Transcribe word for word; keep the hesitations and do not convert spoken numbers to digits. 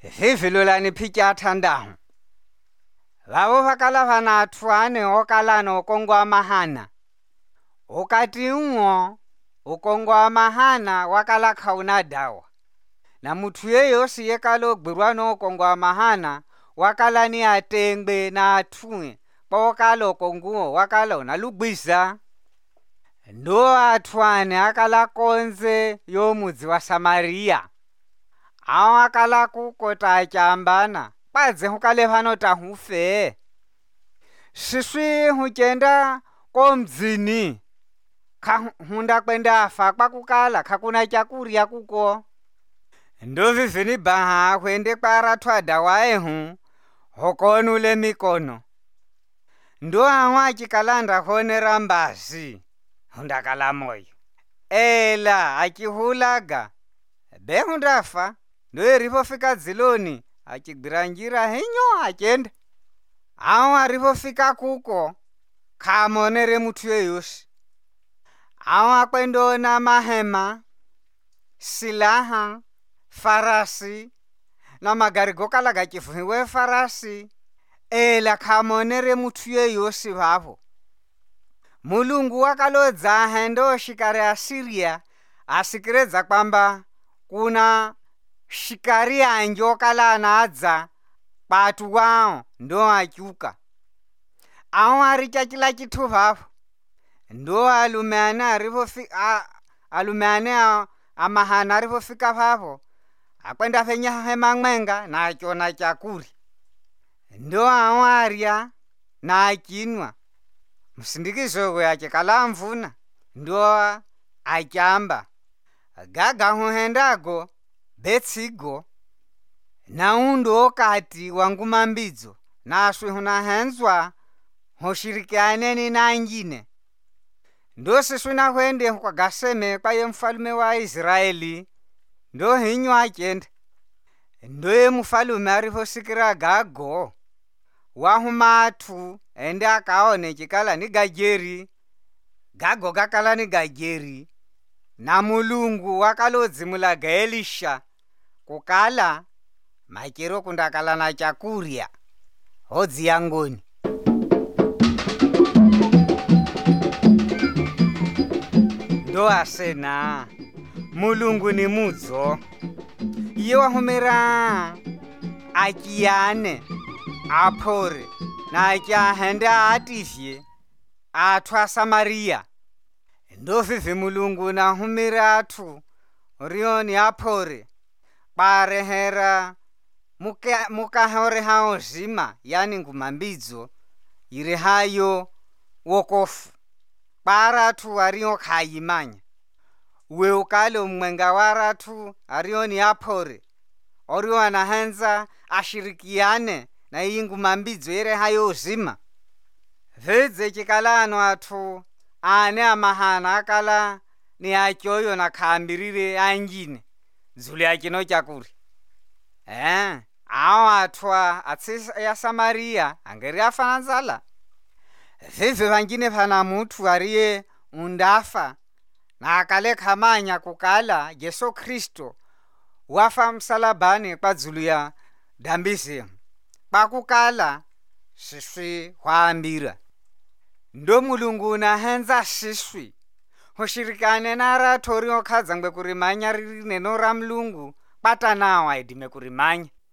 Vivilolani picha tandahu. Vavo vakala vana tuane okalano okongwa mahana. Ukati ungo ukongwa mahana wakala kauna dawa. Na mutu yeyosi yekalo gbirwano okongwa mahana wakala ni atengbe na atue. Kwa wakala okonguo wakala na lugbiza. Ndo atuane akala konze yomuzi wa Samaria. Awa akala kukota achambana. Padze hukale vano tahufe. Siswi hukenda komzini. Hunda kwenda afa kwa kukala kakuna chakuria kuko. Ndo vivini baha kwende kwa ratwa dawae hu. Hokonule mikono. Ndo awa chikalanda hone rambazi. Hunda kala moyo. Ela akihulaga. Be hunda afa. Ndo erifofika ziloni. Achigbiranjira hinyo achenda. Awa arifofika kuko. Kamonere mutu yeyosi. Awa kwendo na mahema. Silaha. Farasi. Na magari gokala gachifuhiwe farasi. Ela kamonere mutu yeyosi vavo. Mulungu wakalodza hendo shikari Asiria. Asikireza kwamba kuna shikari anjo kala anadza patu wao ndo achuka. Awa aricha chila chitu vavo. Ndo alumeane arifofika alumeane amahana arifofika vavo. Akwenda fenya hema mwenga na achona chakuri. Ndo awa aria na achinwa. Msindikizo we achikala mvuna. Ndo achamba. Gaga huhendago betsigo. Na undo okati wangu mambizo. Na aswi hunahenzwa hoshirikiane na angine. Ndo siswi na huende kwa gaseme kwa ye mfalume wa Israeli. Ndo hinyo achende. Ndo ye mfalume arifosikira gago. Wahumatu ende akaone chikala ni gajeri. Gago gakala ni gajeri. Na mulungu wakalodzimulaga Elisha. Kukala machero kundakala na chakuria. Hodzi yangoni. Ndo asena. Mulungu ni mudzo. Iye wahumira. Akiane. Apore. Na achahenda atifye. Atwa Samaria. Ndo vivi mulungu na humira atu. Rioni apore. Parehera. Muka, muka hore hao zima. Yani ngumambizo. Ire hayo wokofu. Paratu ario kayimanya. Uwe ukale mwenga waratu arioni apore. Orio anahenza ashirikiane na ingu mambizo ire hayo zima. Veze chikalano atu ane amahana akala ni achoyo na kambirire angine. Zuli achino chakuri. Eh, awa atwa atsi ya Samaria angeri afananzala. Vivi vangine vana mutu arie undafa. Na akale kamanya kukala Yesu Kristo wafa msalabani kwa zulu ya dambisi. Pakukala siswi waambira. Ndo mulungu na henza siswi. Hoshirikane na ratorio kazangwe kurimanya riri neno ra mlungu. Pata nawa idime kurimanya.